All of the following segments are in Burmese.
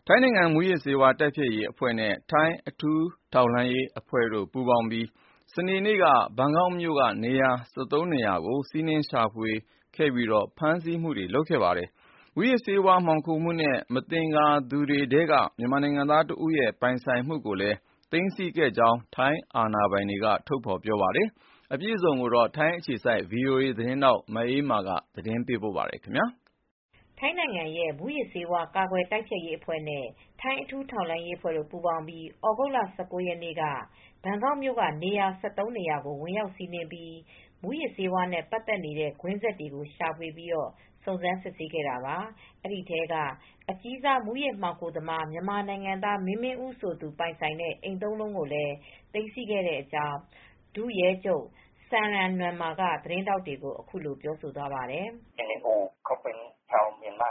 ထိုင်းနိုင်ငံမူးယစ်ဆေးဝါးတိုက်ဖျက်ရေးအဖွဲ့နဲ့ထိုင်းအထူးထောက်လှမ်းရေးအဖွဲ့တို့ပူးပေါင်းပြီး စနေနေ့က ဘန်ကောက်မြို့ကနေရာ နေရာကို စီးနင်းရှာဖွေခဲ့ပြီးဖမ်းဆီးမှုတွေလုပ်ခဲ့ပါတယ်။ မူးယစ်ဆေးဝါးမှောင်ခိုမှုနဲ့ မသင်္ကာသူတွေထဲက မြန်မာနိုင်ငံသားတဦးရဲ့ပိုင်ဆိုင်မှုကိုလည်း သိမ်းဆည်းခဲ့ကြောင်း ထိုင်းအာဏာပိုင်တွေကထုတ်ဖေါ်ပြောပါတယ်။ အပြည့်အစုံကို ထိုင်းအခြေစိုက် VOA သတင်းထောက် မအေးအေးမာက သတင်းပေးပို့ထားပါတယ်။ထိုင်းနိုင်ငံရဲ့မူးယစ်ဆေးဝါးကာကွယ်တိုက်ဖျက်ရေးအဖွဲ့နဲ့ ထိုင်းအထူးထောက်လှမ်းရေးအဖွဲ့တို့ပူးပေါင်းပြီး သြဂုတ်လ ၁၉ ရက်နေ့က ဘန်ကောက်မြို့ကနေရာ နေရာကို ဝင်ရောက်စီးနင်းပြီး မူးယစ်ဆေးဝါးနဲ့ပတ်သက်နေတဲ့ကွင်းဆက်တွေကိုရှာဖွေပြီး စုံစမ်းစစ်ဆေးခဲ့တာပါ။ အဲဒီထဲက အကြီးစားမူးယစ်မှောင်ခိုသမား မြန်မာနိုင်ငံသားမင်းမင်းဦးဆိုသူပိုင်ဆိုင်တဲ့အိမ် ၃ လုံးကိုလည်း သိမ်းဆည်းခဲ့တဲ့အကြောင်း ဒုရဲချုပ် စမ်ရမ်နွမ်မာက သတင်းထောက်တွေကို အခုလိုပြောသွားပါတယ်။ "မြန်မာ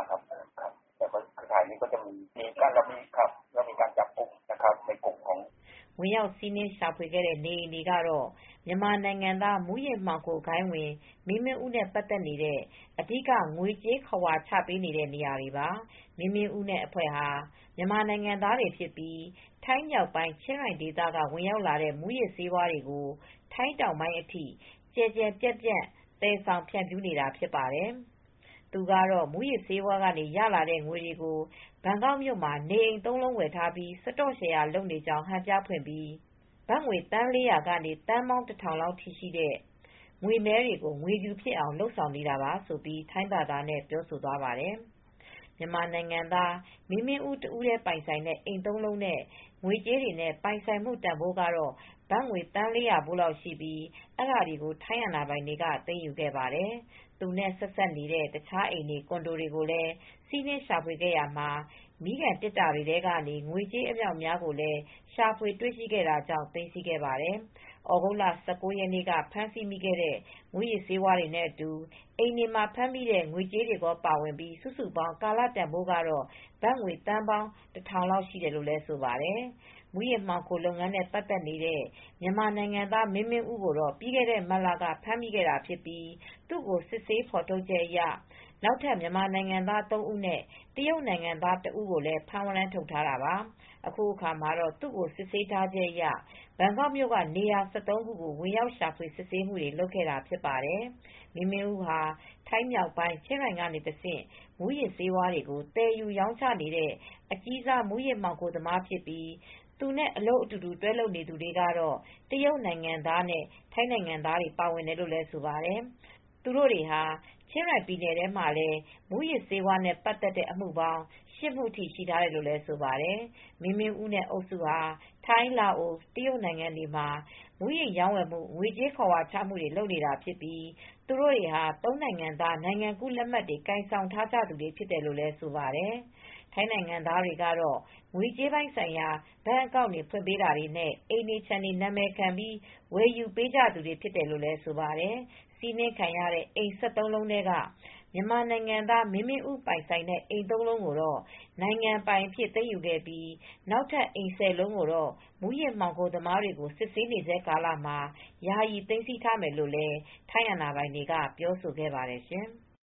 ဝင်ရောက်စီးနင်းရှာဖွေခဲ့တဲ့နေအိမ်တွေကတော့ မြန်မာနိုင်ငံသားမူးယစ်မှောင်ခိုဂိုဏ်းဝင် မင်းမင်းဦးနဲ့ပတ်သက်နေတဲ့ အဓိကငွေကြေးခဝါချပေးနေတဲ့နေရာတွေပါ။ မင်းမင်းဦးနဲ့အဖွဲ့ဟာ မြန်မာနိုင်ငံသားတွေဖြစ်ပြီး ထိုင်းမြောက်ပိုင်း ချင်းရိုင်ဒေသက ဝင်ရောက်လာတဲ့မူးယစ်ဆေးဝါးတွေကို ထိုင်းတောင်ပိုင်းအထိ ကျယ်ကျယ်ပြန့်ပြန့် သယ်ဆောင်ဖြန့်ဖြူးနေတာဖြစ်ပါတယ်။ သူကတော့ မူးယစ်ဆေးဝါးကနေရလာတဲ့ငွေတွေကို ဘန်ကောက်မြို့မှာနေအိမ် ၃ လုံးဝယ်ထားပြီး စတော့ရှယ်ယာလုပ်နေကြောင်းဟန်ပြဖွင့်ပြီး ဘတ်ငွေသန်း ၄၀၀ ကနေ သန်းပေါင်း ၁,၀၀၀ လောက်ထိရှိတဲ့ ငွေမဲတွေကို ငွေဖြူဖြစ်အောင်လုပ်ဆောင်နေတာပါဆိုပြီး ထိုင်းဘာသာနဲ့ပြောဆိုသွားပါတယ်။ မြန်မာနိုင်ငံသားမင်းမင်းဦးတဦးတည်းပိုင်ဆိုင်တဲ့အိမ် ၃ လုံးနဲ့ ငွေကြေးတွေနဲ့ပိုင်ဆိုင်မှုတန်ဖိုးကတော့ ဘတ်ငွေသန်း ၄၀၀ ဖိုးလောက်ရှိပြီး အဲဒါတွေကို ထိုင်းအာဏာပိုင်တွေကသိမ်းယူခဲ့ပါတယ်။ သူနဲ့ဆက်စပ်နေတဲ့ တခြားအိမ်တွေ ကွန်ဒိုတွေကိုလည်း စီးနင်းရှာဖွေခဲ့ရာမှာ မီးခံသေတ္တာတွေထဲကနေ ငွေကြေးအမြောက်အများကိုလည်း ရှာဖွေတွေ့ရှိခဲ့တာကြောင့် သိမ်းဆည်းခဲ့ပါတယ်။ သြဂုတ်လ ၁၉ ရက်နေ့က ဖမ်းဆီးမိခဲ့တဲ့ မူးယစ်ဆေးဝါးတွေနဲ့အတူ အိမ်တွေမှာဖမ်းမိတဲ့ငွေကြေးတွေပါဝင်ပြီး စုစုပေါင်းကာလတန်ဖိုးကတော့ ဘတ်ငွေသန်းပေါင်း ၁,၀၀၀ လောက်ရှိတယ်လို့ဆိုပါတယ်။ မူးယစ်မှောင်ခိုလုပ်ငန်းနဲ့ပတ်သက်နေတဲ့ မြန်မာနိုင်ငံသားမင်းမင်းဦးကိုတော့ ပြီးခဲ့တဲ့မတ်လက ဖမ်းမိခဲ့တာဖြစ်ပြီး သူ့ကိုစစ်ဆေးဖော်ထုတ်ချက်အရ နောက်ထပ်မြန်မာနိုင်ငံသား ၃ ဦးနဲ့ တရုတ်နိုင်ငံသားတဦးကိုလည်း ဖမ်းဝရမ်းထုတ်ထားတာပါ။ အခုအခါမှာတော့ သူ့ကိုစစ်ဆေးထားချက်အရ ဘန်ကောက်မြို့ကနေရာ ခုကို ဝင်ရောက်ရှာဖွေစစ်ဆေးမှုတွေလုပ်ခဲ့တာဖြစ်ပါတယ်။ မင်းမင်းဦးဟာ ထိုင်းမြောက်ပိုင်း ချင်းရိုင်ကနေတဆင့် မူးယစ်ဆေးဝါးတွေကို သယ်ယူရောင်းချနေတဲ့ အကြီးစားမူးယစ်မှောင်ခိုသမားဖြစ်ပြီး သူနဲ့အလုပ်အတူတူတွဲလုပ်နေသူတွေကတော့ တရုတ်နိုင်ငံသားနဲ့ ထိုင်းနိုင်ငံသားတွေပါဝင်တယ်လို့ဆိုပါတယ်။ သူတို့တွေဟာ ချင်းရိုင်ပြည်နယ်ထဲမှာလည်း မူးယစ်ဆေးဝါးနဲ့ပတ်သက်တဲ့အမှုပေါင်း ၈ မှုထိရှိထားတယ်လို့ဆိုပါတယ်။ မင်းမင်းဦးနဲ့အုပ်စုဟာ ထိုင်း၊ လာအို၊ တရုတ်နိုင်ငံတွေမှာ မူးယစ်ရောင်းဝယ်မှု ငွေကြေးခဝါချမှုတွေလုပ်နေတာဖြစ်ပြီး သူတို့တွေဟာ ၃ နိုင်ငံသား နိုင်ငံကူးလက်မှတ်တွေကိုင်ဆောင်ထားကြသူတွေဖြစ်တယ်လို့ဆိုပါတယ်။ ထိုင်းနိုင်ငံသားတွေကတော့ ငွေကြေးပိုင်းဆိုင်ရာဘဏ်အကောင့်တွေဖွင့်ပေးတာတွေနဲ့ အိမ်တွေခြံတွေနာမည်ခံပြီး ဝယ်ယူပေးကြသူတွေဖြစ်တယ်လို့ဆိုပါတယ်။ စီးနင်းခံရတဲ့အိမ် ၁၃ လုံးထဲက မြန်မာနိုင်ငံသားမင်းမင်းဦးပိုင်ဆိုင်တဲ့အိမ် ၃ လုံးကိုတော့ နိုင်ငံပိုင်အဖြစ်သိမ်းယူခဲ့ပြီး နောက်ထပ်အိမ် ၁၀ လုံးကိုတော့ မူးယစ်မှောင်ခိုသမားတွေကို စစ်ဆေးနေဆဲကာလမှာ ယာယီသိမ်းဆည်းထားမယ်လို့လည်း ထိုင်းအာဏာပိုင်တွေကပြောဆိုခဲ့ပါတယ်ရှင်။